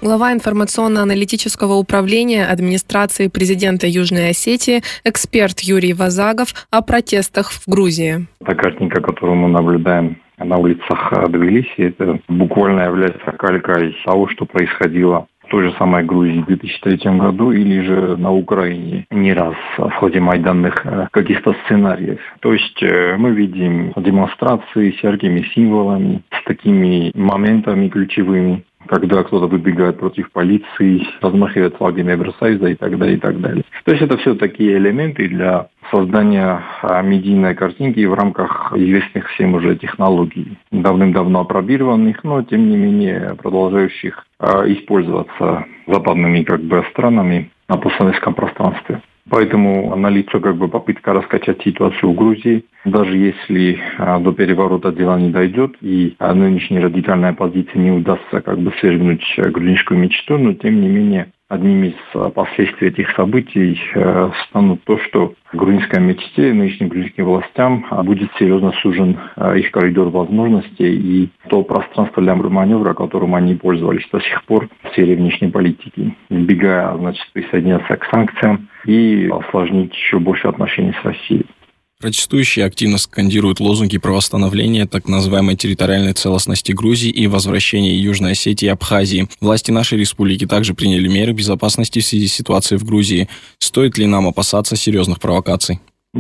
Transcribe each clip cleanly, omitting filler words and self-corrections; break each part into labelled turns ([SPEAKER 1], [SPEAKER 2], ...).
[SPEAKER 1] Глава информационно-аналитического управления администрации президента Южной Осетии, эксперт Юрий Вазагов о протестах в Грузии.
[SPEAKER 2] Та картинка, которую мы наблюдаем на улицах Тбилиси, это буквально является калькой того, что происходило в той же самой Грузии в 2003 году или же на Украине не раз в ходе майданных каких-то сценариев. То есть мы видим демонстрации с яркими символами, с такими моментами ключевыми, когда кто-то выбегает против полиции, размахивает флагами Евросоюза и так далее, и так далее. То есть это все такие элементы для создания медийной картинки в рамках известных всем уже технологий, давным-давно опробированных, но тем не менее продолжающих использоваться западными странами на постсоветском пространстве. Поэтому налицо попытка раскачать ситуацию в Грузии. Даже если до переворота дело не дойдет и нынешней радикальной оппозиции не удастся свергнуть грузинскую мечту, но тем не менее одним из последствий этих событий станут то, что грузинской мечте, нынешним грузинским властям будет серьезно сужен их коридор возможностей и то пространство для маневра, которым они пользовались до сих пор в сфере внешней политики, избегая, присоединяться к санкциям и осложнить еще больше отношения с Россией.
[SPEAKER 3] Протестующие активно скандируют лозунги про восстановление так называемой территориальной целостности Грузии и возвращение Южной Осетии и Абхазии. Власти нашей республики также приняли меры безопасности в связи с ситуацией в Грузии. Стоит ли нам опасаться серьезных провокаций?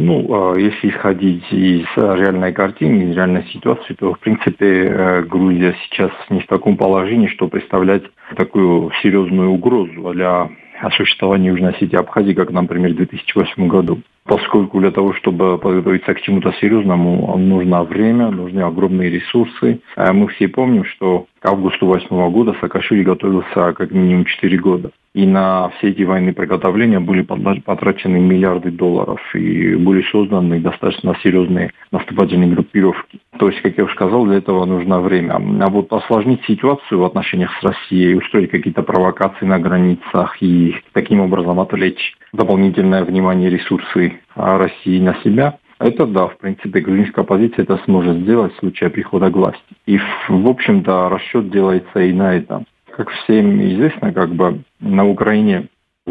[SPEAKER 2] Если исходить из реальной картины, из реальной ситуации, то, в принципе, Грузия сейчас не в таком положении, что представлять такую серьезную угрозу для существования Южной Осетии и Абхазии, как, например, в 2008 году. Поскольку для того, чтобы подготовиться к чему-то серьезному, нужно время, нужны огромные ресурсы. Мы все помним, что к августу 2008 года Саакашвили готовился как минимум 4 года. И на все эти военные приготовления были потрачены миллиарды долларов и были созданы достаточно серьезные наступательные группировки. То есть, как я уже сказал, для этого нужно время. А вот осложнить ситуацию в отношениях с Россией, устроить какие-то провокации на границах и таким образом отвлечь дополнительное внимание и ресурсы России на себя, это да, в принципе, грузинская оппозиция это сможет сделать в случае прихода к власти. И, в общем-то, расчет делается и на это. Как всем известно, на Украине,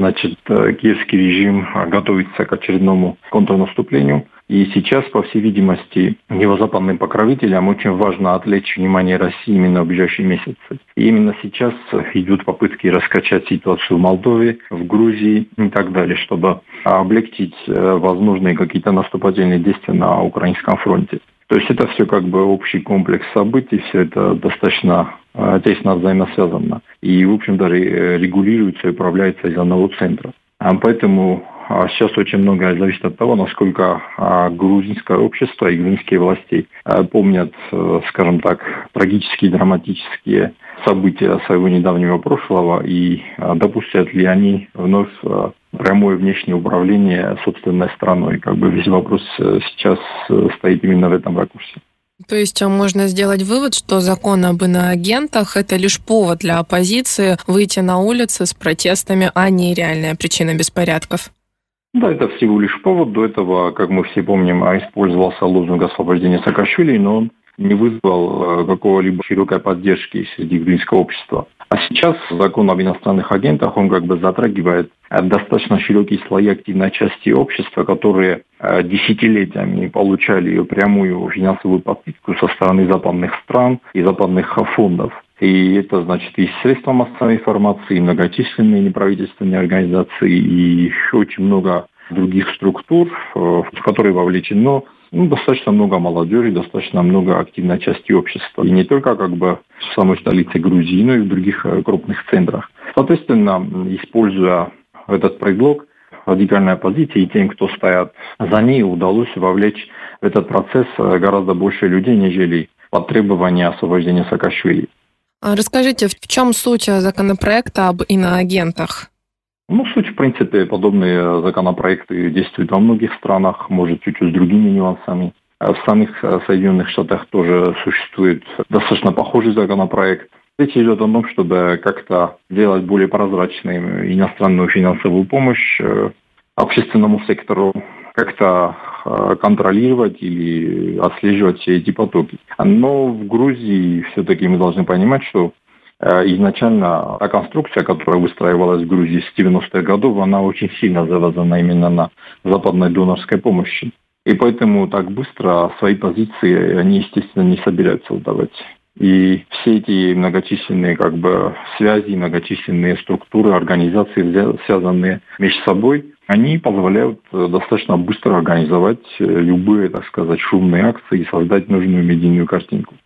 [SPEAKER 2] киевский режим готовится к очередному контрнаступлению. И сейчас, по всей видимости, его западным покровителям очень важно отвлечь внимание России именно в ближайшие месяцы. И именно сейчас идут попытки раскачать ситуацию в Молдове, в Грузии и так далее, чтобы облегчить возможные какие-то наступательные действия на украинском фронте. То есть это все общий комплекс событий, все это достаточно тесно взаимосвязано. И, в общем, даже регулируется и управляется из одного центра. Поэтому сейчас очень многое зависит от того, насколько грузинское общество и грузинские власти помнят, трагические, драматические события своего недавнего прошлого и допустят ли они вновь прямое внешнее управление собственной страной. Весь вопрос сейчас стоит именно в этом ракурсе.
[SPEAKER 1] То есть можно сделать вывод, что закон об иноагентах – это лишь повод для оппозиции выйти на улицы с протестами, а не реальная причина беспорядков?
[SPEAKER 2] Да, это всего лишь повод. До этого, как мы все помним, использовался лозунг освобождения Саакашвили, но он не вызвал какого-либо широкой поддержки среди грузинского общества. А сейчас закон об иностранных агентах, он затрагивает достаточно широкие слои активной части общества, которые десятилетиями получали прямую финансовую подпитку со стороны западных стран и западных фондов. И это и средства массовой информации, и многочисленные неправительственные организации, и очень много других структур, в которые вовлечено достаточно много молодежи, достаточно много активной части общества. И не только в самой столице Грузии, но и в других крупных центрах. Соответственно, используя этот предлог, радикальной оппозиции и тем, кто стоят за ней, удалось вовлечь в этот процесс гораздо больше людей, нежели под требования освобождения Саакашвили.
[SPEAKER 1] Расскажите, в чем суть законопроекта об иноагентах?
[SPEAKER 2] Суть, в принципе, подобные законопроекты действуют во многих странах, может, чуть-чуть с другими нюансами. В самих Соединенных Штатах тоже существует достаточно похожий законопроект. Речь идет о том, чтобы как-то делать более прозрачной иностранную финансовую помощь общественному сектору, как-то контролировать или отслеживать все эти потоки. Но в Грузии все-таки мы должны понимать, что изначально та конструкция, которая выстраивалась в Грузии с 90-х годов, она очень сильно завязана именно на западной донорской помощи. И поэтому так быстро свои позиции они, естественно, не собираются сдавать. И все эти многочисленные связи, многочисленные структуры, организации, связанные между собой, они позволяют достаточно быстро организовать любые, так сказать, шумные акции и создать нужную медийную картинку.